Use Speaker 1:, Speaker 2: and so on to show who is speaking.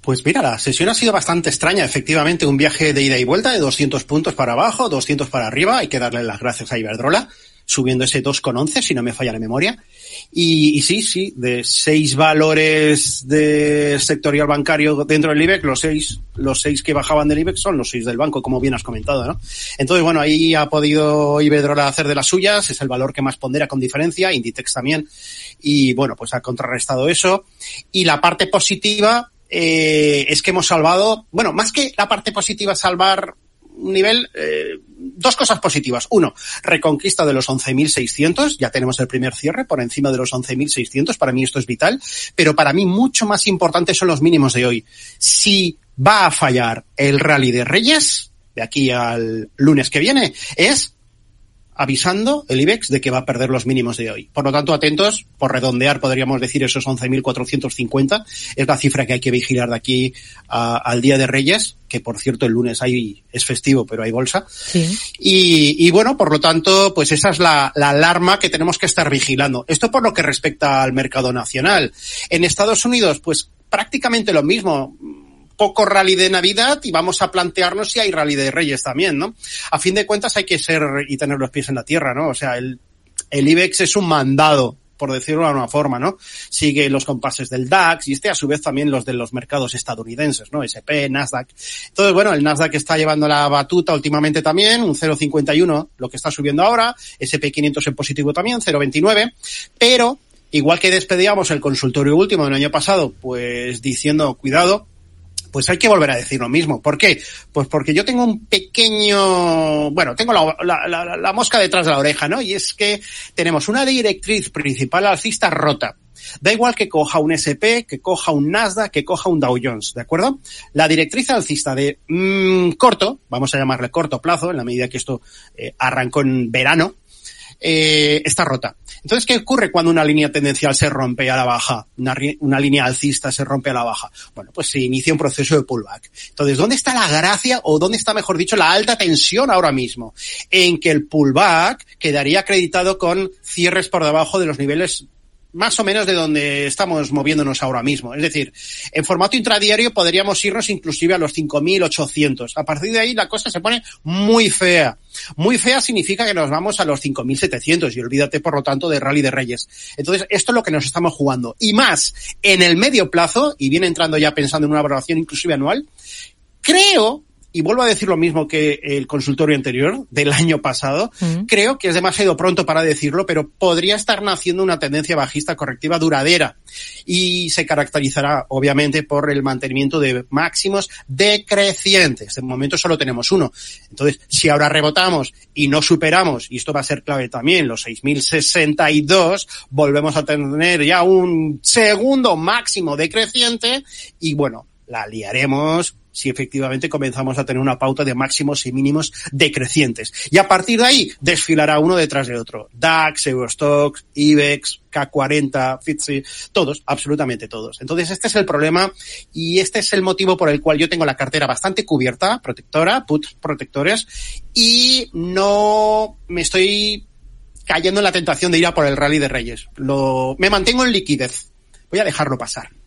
Speaker 1: Pues mira, la sesión ha sido bastante extraña, efectivamente, un viaje de ida y vuelta de 200 puntos para abajo, 200 para arriba, hay que darle las gracias a Iberdrola, subiendo ese 2,11, si no me falla la memoria. Y sí, de 6 valores de sectorial bancario dentro del IBEX, los seis que bajaban del IBEX son los 6 del banco, como bien has comentado, ¿no? Entonces, bueno, ahí ha podido Iberdrola hacer de las suyas, es el valor que más pondera con diferencia, Inditex también, y bueno, pues ha contrarrestado eso. Y la parte positiva, es que hemos salvado, bueno, más que la parte positiva salvar un nivel, dos cosas positivas. Uno, reconquista de los 11.600, ya tenemos el primer cierre por encima de los 11.600, para mí esto es vital, pero para mí mucho más importante son los mínimos de hoy. Si va a fallar el rally de Reyes, de aquí al lunes que viene, es avisando el IBEX de que va a perder los mínimos de hoy. Por lo tanto, atentos, por redondear podríamos decir esos 11.450, es la cifra que hay que vigilar de aquí al Día de Reyes, que por cierto el lunes es festivo, pero hay bolsa. Sí. Y bueno, por lo tanto, pues esa es la alarma que tenemos que estar vigilando. Esto por lo que respecta al mercado nacional. En Estados Unidos, pues prácticamente lo mismo. Poco rally de Navidad y vamos a plantearnos si hay rally de Reyes también, ¿no? A fin de cuentas hay que ser y tener los pies en la tierra, ¿no? O sea, el IBEX es un mandado, por decirlo de alguna forma, ¿no? Sigue los compases del DAX y a su vez también los de los mercados estadounidenses, ¿no? S&P, Nasdaq. Entonces, bueno, el Nasdaq está llevando la batuta últimamente también, un 0,51, lo que está subiendo ahora, S&P 500 en positivo también, 0,29, pero igual que despedíamos el consultorio último del año pasado, pues diciendo, cuidado, pues hay que volver a decir lo mismo. ¿Por qué? Pues porque yo tengo un pequeño, bueno, tengo la mosca detrás de la oreja, ¿no? Y es que tenemos una directriz principal alcista rota. Da igual que coja un S&P, que coja un Nasdaq, que coja un Dow Jones, ¿de acuerdo? La directriz alcista de corto, vamos a llamarle corto plazo, en la medida que esto arrancó en verano, está rota. Entonces, ¿qué ocurre cuando una línea tendencial se rompe a la baja? Una línea alcista se rompe a la baja. Bueno, pues se inicia un proceso de pullback. Entonces, ¿dónde está la gracia o dónde está, mejor dicho, la alta tensión ahora mismo? En que el pullback quedaría acreditado con cierres por debajo de los niveles más o menos de donde estamos moviéndonos ahora mismo. Es decir, en formato intradiario podríamos irnos inclusive a los 5.800. A partir de ahí la cosa se pone muy fea. Muy fea significa que nos vamos a los 5.700 y olvídate, por lo tanto, de rally de Reyes. Entonces, esto es lo que nos estamos jugando. Y más, en el medio plazo, y viene entrando ya pensando en una valoración inclusive anual, creo, y vuelvo a decir lo mismo que el consultorio anterior del año pasado, creo que es demasiado pronto para decirlo, pero podría estar naciendo una tendencia bajista correctiva duradera y se caracterizará obviamente por el mantenimiento de máximos decrecientes. De momento solo tenemos uno. Entonces, si ahora rebotamos y no superamos, y esto va a ser clave también, los 6.062, volvemos a tener ya un segundo máximo decreciente y bueno, la liaremos si efectivamente comenzamos a tener una pauta de máximos y mínimos decrecientes. Y a partir de ahí desfilará uno detrás de otro. DAX, Eurostoxx, IBEX, K40, FTSE, todos, absolutamente todos. Entonces este es el problema y este es el motivo por el cual yo tengo la cartera bastante cubierta, protectora, puts protectores, y no me estoy cayendo en la tentación de ir a por el rally de Reyes. Me mantengo en liquidez. Voy a dejarlo pasar.